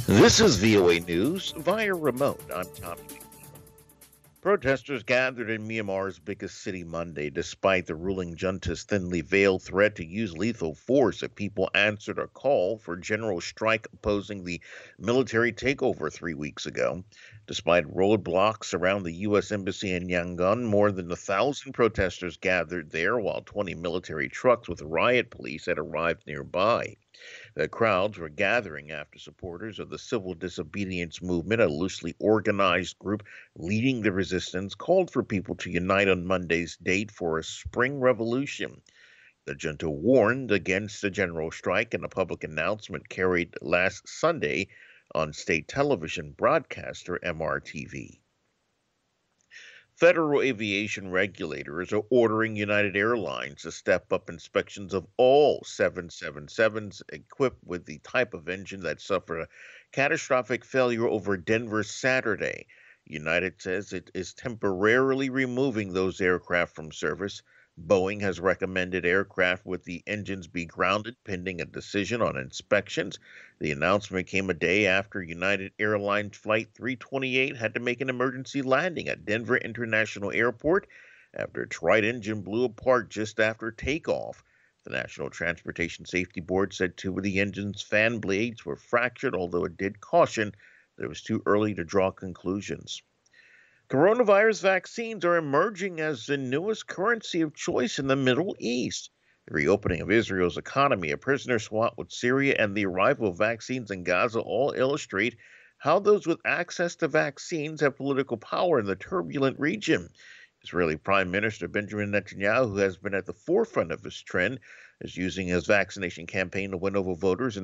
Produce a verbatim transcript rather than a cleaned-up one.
This is V O A News via remote. I'm Tommy. Protesters gathered in Myanmar's biggest city Monday, despite the ruling junta's thinly veiled threat to use lethal force if people answered a call for general strike opposing the military takeover three weeks ago. Despite roadblocks around the U S. Embassy in Yangon, more than a thousand protesters gathered there, while twenty military trucks with riot police had arrived nearby. The crowds were gathering after supporters of the civil disobedience movement, a loosely organized group leading the resistance, called for people to unite on Monday's date for a spring revolution. The junta warned against a general strike in a public announcement carried last Sunday on state television broadcaster M R T V. Federal aviation regulators are ordering United Airlines to step up inspections of all seven seventy-sevens equipped with the type of engine that suffered a catastrophic failure over Denver Saturday. United says it is temporarily removing those aircraft from service. Boeing has recommended aircraft with the engines be grounded pending a decision on inspections. The announcement came a day after United Airlines Flight three twenty-eight had to make an emergency landing at Denver International Airport after its right engine blew apart just after takeoff. The National Transportation Safety Board said two of the engine's fan blades were fractured, although it did caution that it was too early to draw conclusions. Coronavirus vaccines are emerging as the newest currency of choice in the Middle East. The reopening of Israel's economy, a prisoner swap with Syria, and the arrival of vaccines in Gaza all illustrate how those with access to vaccines have political power in the turbulent region. Israeli Prime Minister Benjamin Netanyahu, who has been at the forefront of this trend, is using his vaccination campaign to win over voters in